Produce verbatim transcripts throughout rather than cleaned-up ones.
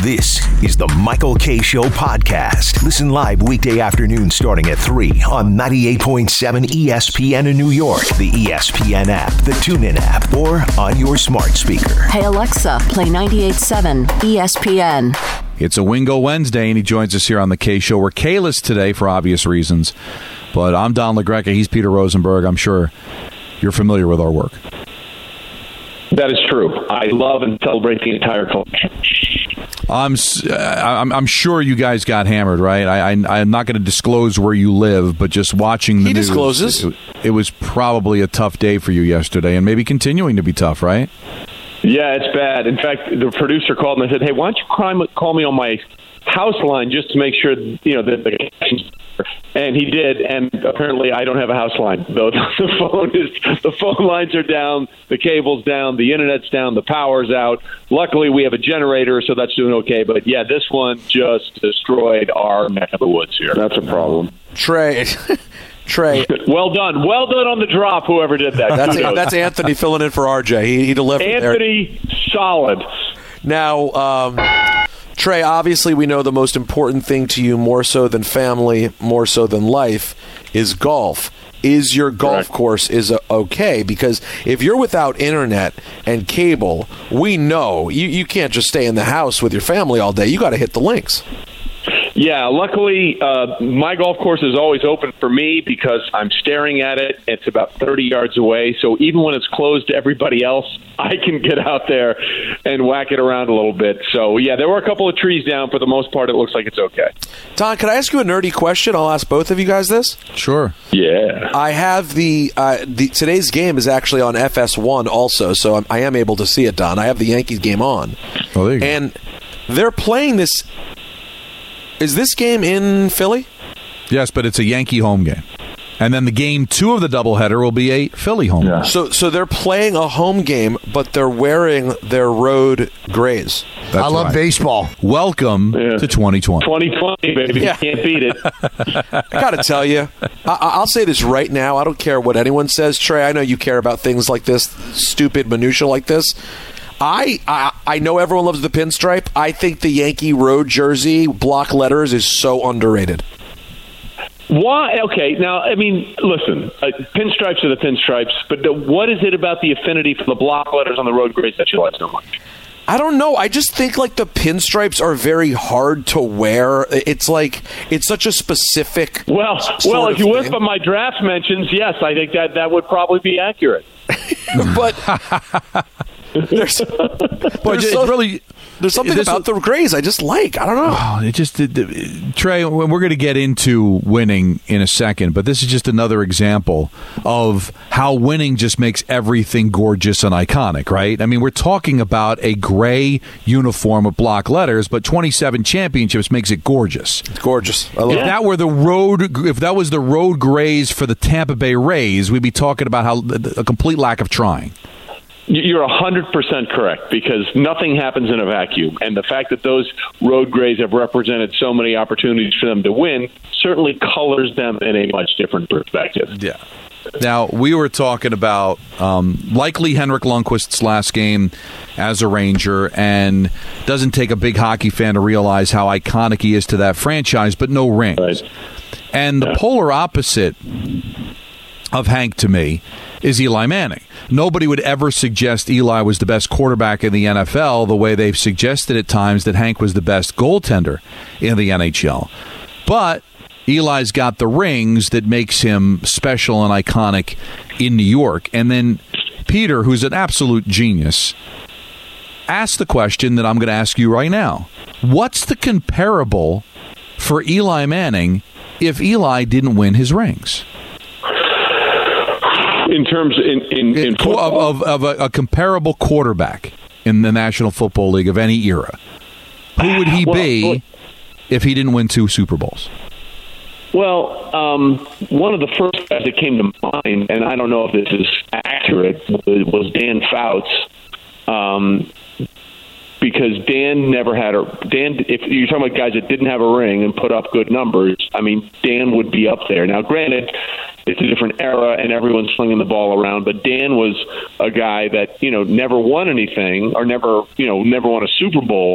This is the Michael Kay Show podcast. Listen live weekday afternoon starting at three on ninety-eight point seven E S P N in New York, the E S P N app, the TuneIn app, or on your smart speaker. Hey Alexa, play ninety-eight point seven E S P N. It's a Wingo Wednesday, and he joins us here on the Kay Show. We're Kayless today for obvious reasons, but I'm Don LaGreca. He's Peter Rosenberg. I'm sure you're familiar with our work. That is true. I love and celebrate the entire culture. I'm, I'm I'm sure you guys got hammered, right? I, I I'm not going to disclose where you live, but just watching the he news, discloses. It, it was probably a tough day for you yesterday, and maybe continuing to be tough, right? Yeah, it's bad. In fact, the producer called and I said, "Hey, why don't you call me on my house line just to make sure you know that the." And he did, and apparently I don't have a house line. Though the phone is, the phone lines are down, the cable's down, the internet's down, the power's out. Luckily, we have a generator, so that's doing okay. But yeah, this one just destroyed our neck of the woods here. That's a problem. Trey, Trey. Well done, well done on the drop. Whoever did that. That's that's Anthony filling in for R J. He, he delivered. Anthony, there. Solid. Now. Um, Trey, obviously we know the most important thing to you, more so than family, more so than life, is golf. Is your golf Correct. course is uh, okay? Because if you're without internet and cable, we know you, you can't just stay in the house with your family all day. You got to hit the links. Yeah, luckily, uh, my golf course is always open for me because I'm staring at it. It's about thirty yards away. So even when it's closed to everybody else, I can get out there and whack it around a little bit. So, yeah, there were a couple of trees down. For the most part, it looks like it's okay. Don, can I ask you a nerdy question? I'll ask both of you guys this. Sure. Yeah. I have the, uh, the today's game is actually on F S one also, so I'm, I am able to see it, Don. I have the Yankees game on. Oh, there you go. And they're playing this. Is this game in Philly? Yes, but it's a Yankee home game. And then the game two of the doubleheader will be a Philly home Yeah. game. So so they're playing a home game, but they're wearing their road grays. That's I love right. baseball. Welcome Yeah. to twenty twenty. twenty twenty, baby. Yeah. You can't beat it. I got to tell you, I, I'll say this right now. I don't care what anyone says. Trey, I know you care about things like this, stupid minutia like this. I, I I know everyone loves the pinstripe. I think the Yankee road jersey, block letters, is so underrated. Why? Okay, now, I mean, listen, uh, pinstripes are the pinstripes, but the, what is it about the affinity for the block letters on the road grays that you like so much? I don't know. I just think like the pinstripes are very hard to wear. It's like it's such a specific. Well, sort well, of if you went thing. by my draft mentions, yes, I think that that would probably be accurate. but there's, But there's, it's so- really... there's something this- about the grays I just like. I don't know. Oh, it just it, it, Trey, we're going to get into winning in a second, but this is just another example of how winning just makes everything gorgeous and iconic, right? I mean, we're talking about a gray uniform with block letters, but twenty-seven championships makes it gorgeous. It's gorgeous. I love If it. that were the road, if that was the road grays for the Tampa Bay Rays, we'd be talking about how a complete lack of trying. You're one hundred percent correct, because nothing happens in a vacuum. And the fact that those road grays have represented so many opportunities for them to win certainly colors them in a much different perspective. Yeah. Now, we were talking about um, likely Henrik Lundqvist's last game as a Ranger, and doesn't take a big hockey fan to realize how iconic he is to that franchise, but no rings. Right. And the Yeah. polar opposite of Hank to me is Eli Manning. Nobody would ever suggest Eli was the best quarterback in the N F L the way they've suggested at times that Hank was the best goaltender in the N H L. But Eli's got the rings that makes him special and iconic in New York. And then Peter, who's an absolute genius, asked the question that I'm going to ask you right now. What's the comparable for Eli Manning if Eli didn't win his rings? In terms in in, in Of, football, of, of a, a comparable quarterback in the National Football League of any era, who would he Well, be well- if he didn't win two Super Bowls? Well, um, one of the first guys that came to mind, and I don't know if this is accurate, was Dan Fouts. Um, because Dan never had a Dan. If you're talking about guys that didn't have a ring and put up good numbers, I mean, Dan would be up there. Now, granted, it's a different era and everyone's slinging the ball around, but Dan was a guy that, you know, never won anything or never, you know, never won a Super Bowl,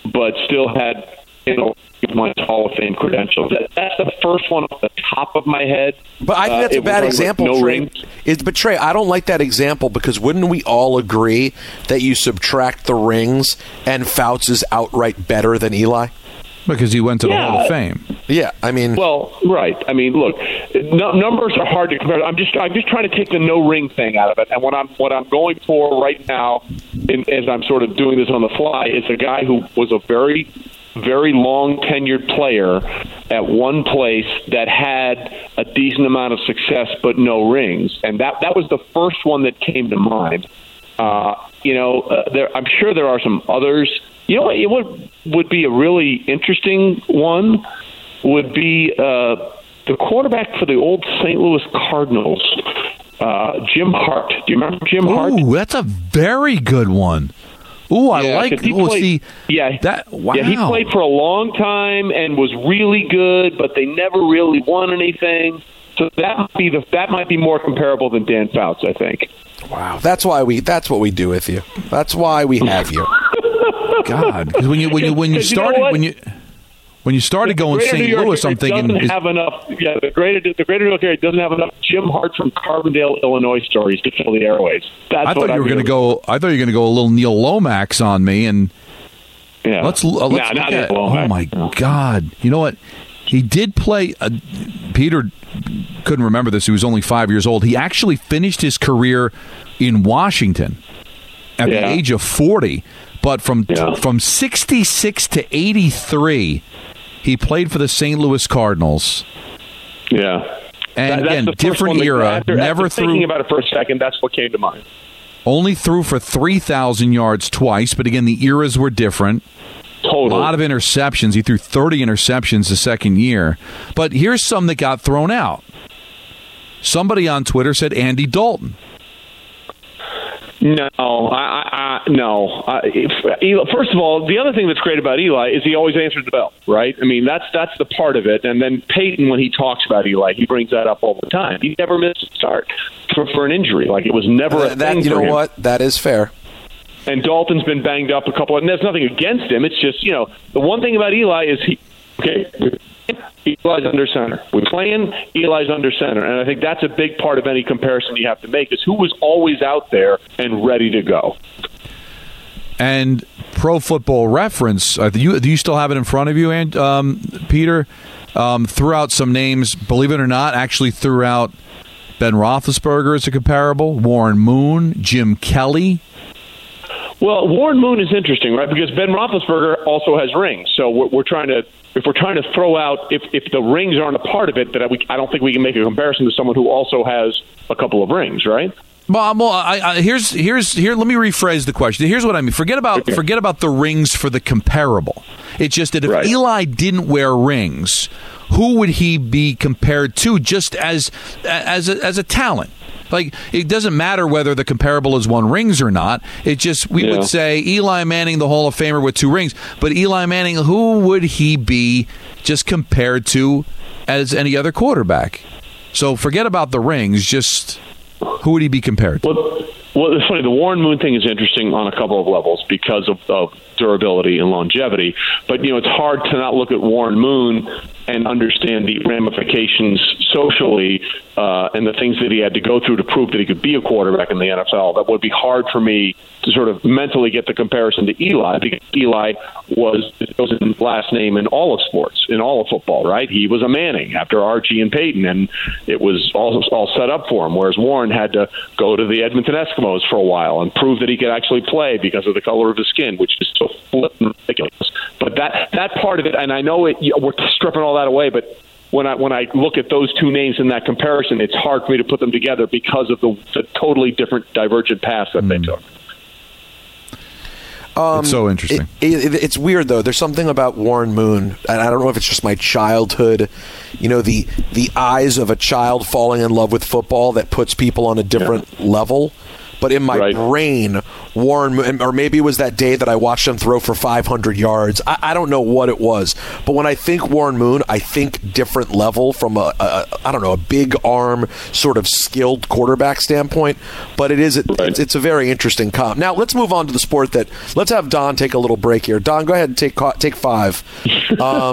but still had, you know, my Hall of Fame credentials. That, that's the first one off the top of my head. But I think that's uh, a bad example, no Trey. Is, but Trey, I don't like that example because wouldn't we all agree that you subtract the rings and Fouts is outright better than Eli? Because he went to the yeah. Hall of Fame. Yeah, I mean, well, right. I mean, look, no, numbers are hard to compare. I'm just, I'm just trying to take the no ring thing out of it. And what I'm, what I'm going for right now, in, as I'm sort of doing this on the fly, is a guy who was a very, very long tenured player at one place that had a decent amount of success, but no rings. And that, that was the first one that came to mind. Uh, you know, uh, there, I'm sure there are some others. You know what? It would would be a really interesting one. Would be uh, the quarterback for the old Saint Louis Cardinals, uh, Jim Hart. Do you remember Jim Hart? Ooh, that's a very good one. Ooh, I yeah, like. He ooh, played, see, yeah, that. Wow. Yeah, he played for a long time and was really good, but they never really won anything. So that might be the that might be more comparable than Dan Fouts, I think. Wow, that's why we. That's what we do with you. That's why we have you. God, because when you when you when you started you know when you when you started the going Saint Louis, I'm thinking doesn't is, have enough. Yeah, the greater the greater New York area doesn't have enough Jim Hart from Carbondale, Illinois stories to fill the airways. That's I thought what you I'm were going to doing. go. I thought you were going to go a little Neil Lomax on me, and yeah. let's uh, let's nah, look not at. Neil Lomax. Oh my no. God! You know what? He did play. Uh, Peter couldn't remember this. He was only five years old. He actually finished his career in Washington at yeah. the age of forty. But from yeah. from sixty-six to eighty-three, he played for the Saint Louis Cardinals. Yeah. And that, again, different that, era. After, never after threw. Thinking about it for a second, that's what came to mind. Only threw for three thousand yards twice, but again, the eras were different. Totally. A lot of interceptions. He threw thirty interceptions the second year. But here's some that got thrown out. Somebody on Twitter said Andy Dalton. No, I, I, no. I, if, first of all, the other thing that's great about Eli is he always answers the bell, right? I mean, that's that's the part of it. And then Peyton, when he talks about Eli, he brings that up all the time. He never missed a start for, for an injury. Like, it was never uh, a that, thing You for know him. what? That is fair. And Dalton's been banged up a couple of, and there's nothing against him. It's just, you know, the one thing about Eli is he, okay, Eli's under center. We're playing, Eli's under center. And I think that's a big part of any comparison you have to make is who was always out there and ready to go. And Pro Football Reference, uh, do, you, do you still have it in front of you, and um, Peter? Um, threw out some names, believe it or not, actually threw out Ben Roethlisberger as a comparable, Warren Moon, Jim Kelly. Well, Warren Moon is interesting, right? Because Ben Roethlisberger also has rings. So we're, we're trying to, if we're trying to throw out, if, if the rings aren't a part of it, that we, I don't think we can make a comparison to someone who also has a couple of rings, right? Well, well I, I, here's here's here. Let me rephrase the question. Here's what I mean. Forget about okay. forget about the rings for the comparable. It's just that if right. Eli didn't wear rings, who would he be compared to? Just as as a, as a talent. Like, it doesn't matter whether the comparable has won rings or not. It just, we yeah. would say Eli Manning, the Hall of Famer with two rings. But Eli Manning, who would he be just compared to as any other quarterback? So forget about the rings. Just who would he be compared to? Well, well, it's funny. The Warren Moon thing is interesting on a couple of levels because of, of durability and longevity. But, you know, it's hard to not look at Warren Moon and understand the ramifications socially uh, and the things that he had to go through to prove that he could be a quarterback in the N F L. That would be hard for me to sort of mentally get the comparison to Eli, because Eli was his last name in all of sports, in all of football, right? He was a Manning after Archie and Peyton, and it was all, all set up for him, whereas Warren had to go to the Edmonton Eskimos for a while and prove that he could actually play because of the color of his skin, which is so flippin' ridiculous. But that that part of it, and I know it, we're stripping all that away, but when I when I look at those two names in that comparison, it's hard for me to put them together because of the, the totally different, divergent paths that mm. they took. Um, it's so interesting. It, it, it's weird, though. There's something about Warren Moon, and I don't know if it's just my childhood, you know, the the eyes of a child falling in love with football that puts people on a different yeah. level. but in my right. brain, Warren Moon, or maybe it was that day that I watched him throw for five hundred yards. I, I don't know what it was, but when I think Warren Moon, I think different level from a, a I don't know, a big arm, sort of skilled quarterback standpoint. But it is it, right. it's, it's a very interesting comp. Now let's move on to the sport that. Let's have Don take a little break here. Don, go ahead and take take five. Um,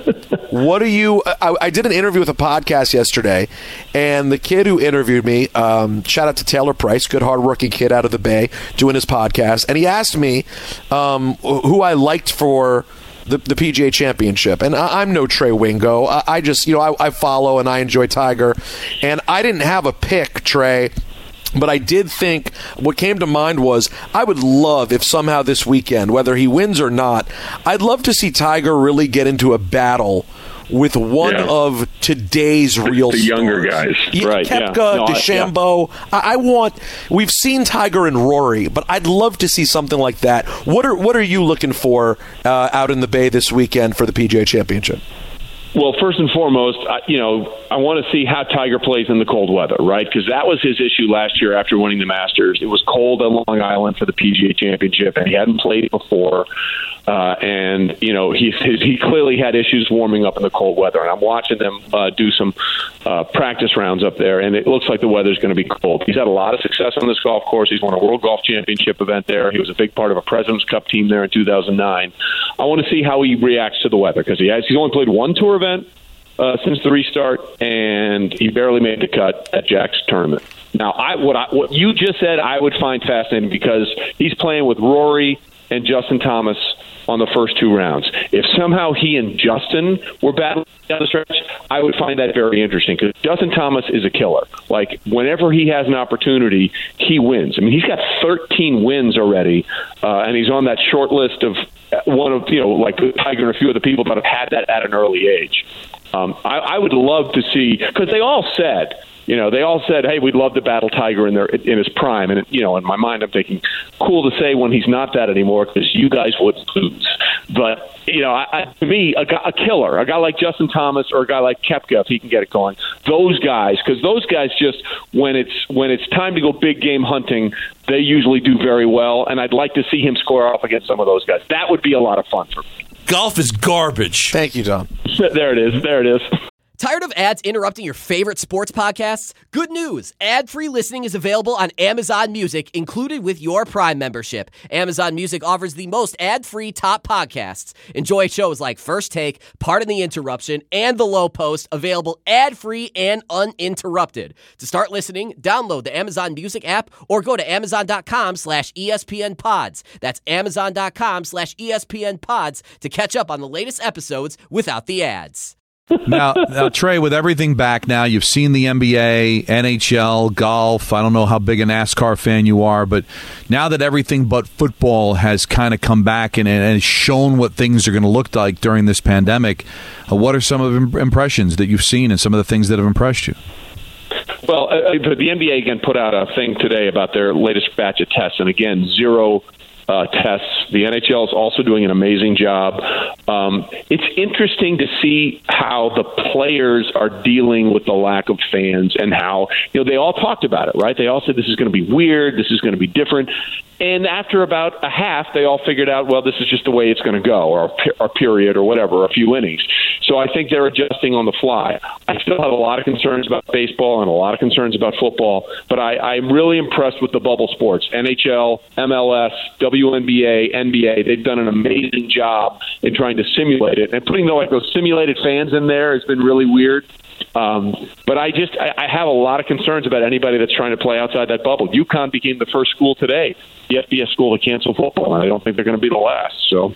what do you? I, I did an interview with a podcast yesterday, and the kid who interviewed me, um, shout out to Taylor Price, good hardworking kid out of the Bay, doing his podcast, and he asked me um, who I liked for the, the P G A Championship, and I, I'm no Trey Wingo. I, I just, you know, I, I follow and I enjoy Tiger, and I didn't have a pick, Trey. But I did think what came to mind was I would love if somehow this weekend, whether he wins or not, I'd love to see Tiger really get into a battle with one yeah. of today's real the stars. younger guys. Yeah, right, Koepka, yeah. No, DeChambeau. I, yeah. I, I want. We've seen Tiger and Rory, but I'd love to see something like that. What are What are you looking for uh, out in the Bay this weekend for the P G A Championship? Well, first and foremost, I, you know, I want to see how Tiger plays in the cold weather, right? Because that was his issue last year after winning the Masters. It was cold on Long Island for the P G A Championship, and he hadn't played before. Uh, and, you know, he he clearly had issues warming up in the cold weather. And I'm watching them uh, do some uh, practice rounds up there, and it looks like the weather's going to be cold. He's had a lot of success on this golf course. He's won a World Golf Championship event there. He was a big part of a President's Cup team there in two thousand nine. I want to see how he reacts to the weather, because he has he's only played one tour event uh, since the restart, and he barely made the cut at Jack's tournament. Now, I what I, what you just said, I would find fascinating, because he's playing with Rory and Justin Thomas on the first two rounds. If somehow he and Justin were battling down the stretch, I would find that very interesting, because Justin Thomas is a killer. Like, whenever he has an opportunity, he wins. I mean, he's got thirteen wins already, uh, and he's on that short list of one of, you know, like Tiger and a few of the people that have had that at an early age. Um, I, I would love to see, because they all said, You know, they all said, "Hey, we'd love to battle Tiger in their in his prime." And you know, in my mind, I'm thinking, cool to say when he's not that anymore, because you guys would lose. But you know, I, I, to me, a, guy, a killer, a guy like Justin Thomas or a guy like Koepka, if he can get it going, those guys, because those guys just when it's when it's time to go big game hunting, they usually do very well. And I'd like to see him score off against some of those guys. That would be a lot of fun for me. Golf is garbage. Thank you, Don. There it is. There it is. Tired of ads interrupting your favorite sports podcasts? Good news! Ad-free listening is available on Amazon Music, included with your Prime membership. Amazon Music offers the most ad-free top podcasts. Enjoy shows like First Take, Pardon the Interruption, and The Low Post, available ad-free and uninterrupted. To start listening, download the Amazon Music app or go to amazon.com slash ESPN pods. That's amazon.com slash ESPN pods to catch up on the latest episodes without the ads. now, now, Trey, with everything back now, you've seen the N B A, N H L, golf. I don't know how big a NASCAR fan you are, but now that everything but football has kind of come back and, and has shown what things are going to look like during this pandemic, uh, what are some of the impressions that you've seen and some of the things that have impressed you? Well, uh, the N B A, again, put out a thing today about their latest batch of tests, and again, zero Uh, tests. The N H L is also doing an amazing job. Um, it's interesting to see how the players are dealing with the lack of fans, and how, you know, they all talked about it, right? They all said this is going to be weird, this is going to be different. And after about a half, they all figured out, well, this is just the way it's going to go, or a period, or whatever, a few innings. So I think they're adjusting on the fly. I still have a lot of concerns about baseball and a lot of concerns about football, but I, I'm really impressed with the bubble sports. N H L, M L S, W N B A, N B A, they've done an amazing job in trying to simulate it. And putting the, like, those simulated fans in there has been really weird. Um, but I just I, I have a lot of concerns about anybody that's trying to play outside that bubble. UConn became the first school today, the F B S school, to cancel football, and I don't think they're going to be the last. So,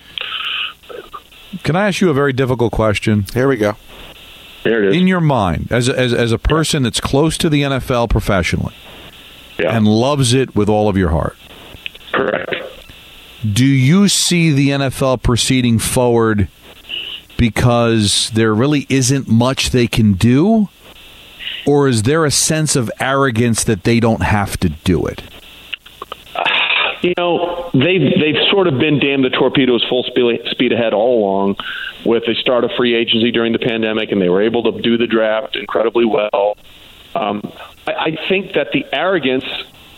can I ask you a very difficult question? Here we go. Here it is. In your mind, as a, as, as a person that's close to the N F L professionally, yeah. and loves it with all of your heart, correct. Do you see the N F L proceeding forward because there really isn't much they can do? Or is there a sense of arrogance that they don't have to do it? You know, they've, they've sort of been damn the torpedoes full speed ahead all along with the start of free agency during the pandemic, and they were able to do the draft incredibly well. Um, I, I think that the arrogance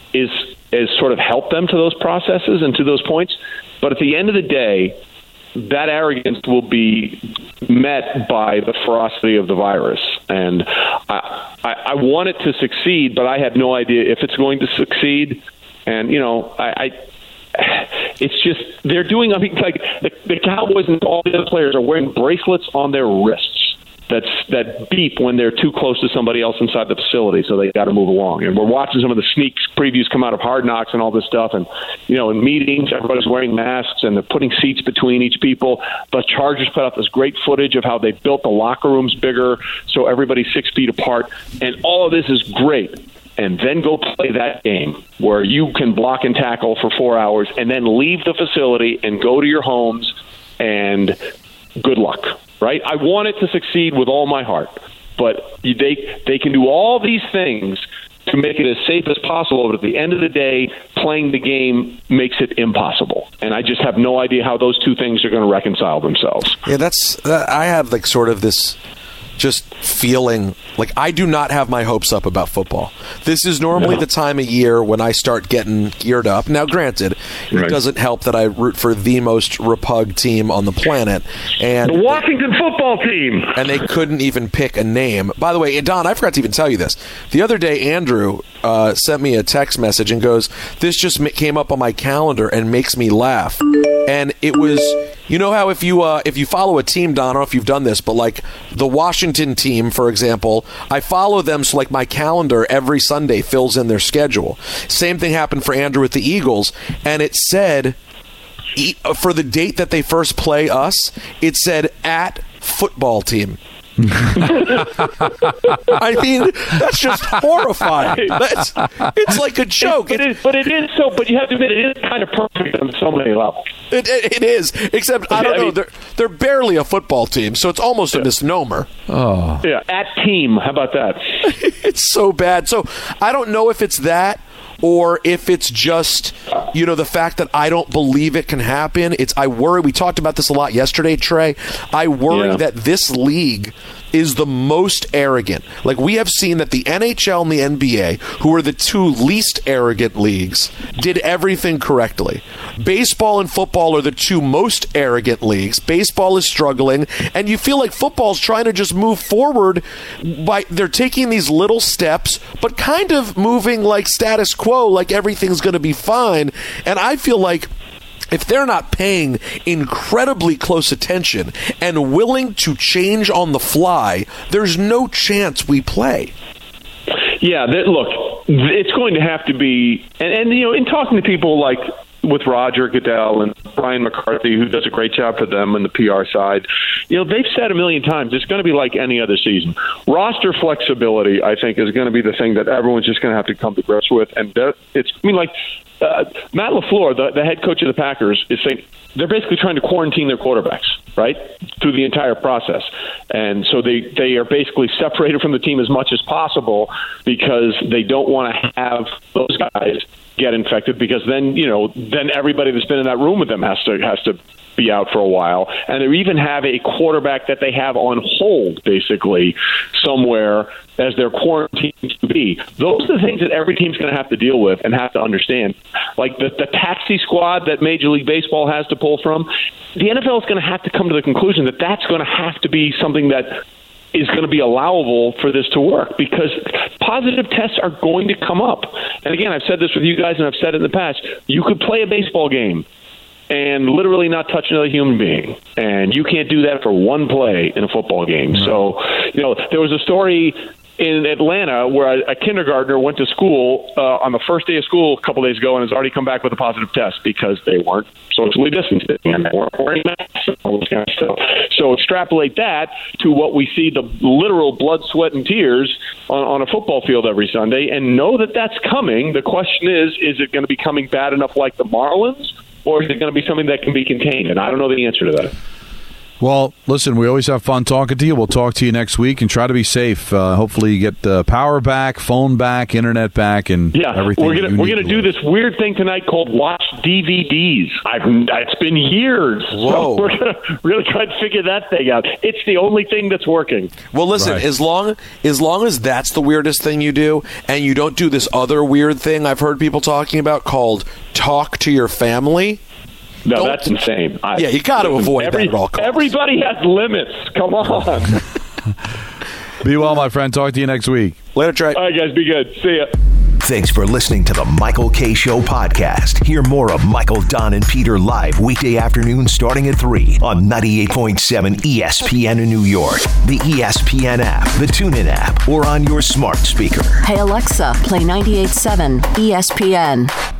is is sort of helped them to those processes and to those points. But at the end of the day, that arrogance will be met by the ferocity of the virus. And I, I, I want it to succeed, but I have no idea if it's going to succeed. And, you know, I, I it's just they're doing, I mean, like the, the Cowboys and all the other players are wearing bracelets on their wrists that's that beep when they're too close to somebody else inside the facility, so they got to move along. And we're watching some of the sneak previews come out of Hard Knocks and all this stuff. And, you know, in meetings, everybody's wearing masks and they're putting seats between each people. The Chargers put out this great footage of how they built the locker rooms bigger so everybody's six feet apart. And all of this is great. And then go play that game where you can block and tackle for four hours and then leave the facility and go to your homes, and good luck, right? I want it to succeed with all my heart, but they they can do all these things to make it as safe as possible, but at the end of the day, playing the game makes it impossible. And I just have no idea how those two things are going to reconcile themselves. Yeah, that's that, I have like sort of this just feeling like I do not have my hopes up about football. This is normally no. the time of year when I start getting geared up. Now, granted, right. it doesn't help that I root for the most repug team on the planet. And the Washington football team. And they couldn't even pick a name. By the way, Don, I forgot to even tell you this. The other day, Andrew uh, sent me a text message and goes, this just came up on my calendar and makes me laugh. And it was, you know how if you uh, if you follow a team, Don, I don't know if you've done this, but like the Washington team, for example, I follow them, so like my calendar every Sunday fills in their schedule. Same thing happened for Andrew with the Eagles, and it said, for the date that they first play us, it said at football team. I mean, that's just horrifying. That's, it's like a joke. It, but, it, but it is so. But you have to admit, it is kind of perfect on so many levels. It, it, it is, except I don't I know. Mean, they're they're barely a football team, so it's almost a misnomer. Oh, yeah. At team, how about that? It's so bad. So I don't know if it's that, or if it's just, you know, the fact that I don't believe it can happen. It's I worry. We talked about this a lot yesterday, Trey. I worry yeah. that this league is the most arrogant. Like, we have seen that the N H L and the N B A, who are the two least arrogant leagues, did everything correctly. Baseball and football are the two most arrogant leagues. Baseball is struggling, and you feel like football's trying to just move forward by they're taking these little steps, but kind of moving like status quo, like everything's going to be fine. And I feel like if they're not paying incredibly close attention and willing to change on the fly, there's no chance we play. Yeah, that, look, it's going to have to be, and, and you know, in talking to people like with Roger Goodell and Brian McCarthy, who does a great job for them on the P R side, you know, they've said a million times, it's going to be like any other season. Roster flexibility, I think, is going to be the thing that everyone's just going to have to come to grips with. And it's, I mean, like, uh, Matt LaFleur, the, the head coach of the Packers, is saying they're basically trying to quarantine their quarterbacks, right, through the entire process. And so they, they are basically separated from the team as much as possible because they don't want to have those guys get infected, because then, you know, then everybody that's been in that room with them has to has to be out for a while. And they even have a quarterback that they have on hold, basically, somewhere as their quarantine to be. Those are the things that every team's going to have to deal with and have to understand. Like the, the taxi squad that Major League Baseball has to pull from, the N F L is going to have to come to the conclusion that that's going to have to be something that is going to be allowable for this to work, because positive tests are going to come up. And again, I've said this with you guys and I've said it in the past. You could play a baseball game and literally not touch another human being. And you can't do that for one play in a football game. Mm-hmm. So, you know, there was a story in Atlanta where a, a kindergartner went to school uh, on the first day of school a couple days ago and has already come back with a positive test because they weren't socially distancing and they weren't wearing masks and all this kind of stuff. So extrapolate that to what we see, the literal blood, sweat, and tears on, on a football field every Sunday, and know that that's coming. The question is, is it going to be coming bad enough like the Marlins, or is it going to be something that can be contained? And I don't know the answer to that. Well, listen, we always have fun talking to you. We'll talk to you next week and try to be safe. Uh, hopefully you get the power back, phone back, internet back, and yeah, everything. We're gonna we're gonna do this weird thing tonight called watch D V Ds. I've it's been years. Whoa. So we're gonna really try to figure that thing out. It's the only thing that's working. Well, listen, Right. as long as long as that's the weirdest thing you do, and you don't do this other weird thing I've heard people talking about called talk to your family. No, Don't- that's insane. I, Yeah, you got to avoid every, that at all costs. Everybody has limits. Come on. Be well, my friend. Talk to you next week. Later, Trey. All right, guys, be good. See ya. Thanks for listening to the Michael K. Show podcast. Hear more of Michael, Don, and Peter live weekday afternoons starting at three on ninety-eight point seven E S P N in New York, the E S P N app, the TuneIn app, or on your smart speaker. Hey Alexa, play ninety-eight point seven E S P N.